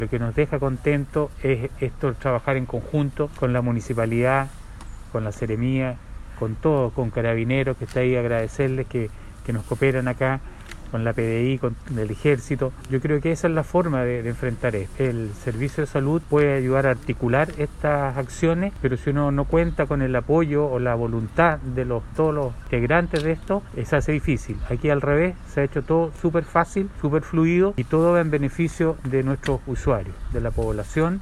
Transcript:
Lo que nos deja contentos es esto, trabajar en conjunto con la municipalidad, con la Seremía, con todo, con Carabineros, que está ahí, agradecerles que nos cooperan acá, con la PDI, con el Ejército. Yo creo que esa es la forma de enfrentar esto. El servicio de salud puede ayudar a articular estas acciones, pero si uno no cuenta con el apoyo o la voluntad de todos los integrantes de esto, se hace difícil. Aquí al revés, se ha hecho todo súper fácil, súper fluido y todo va en beneficio de nuestros usuarios, de la población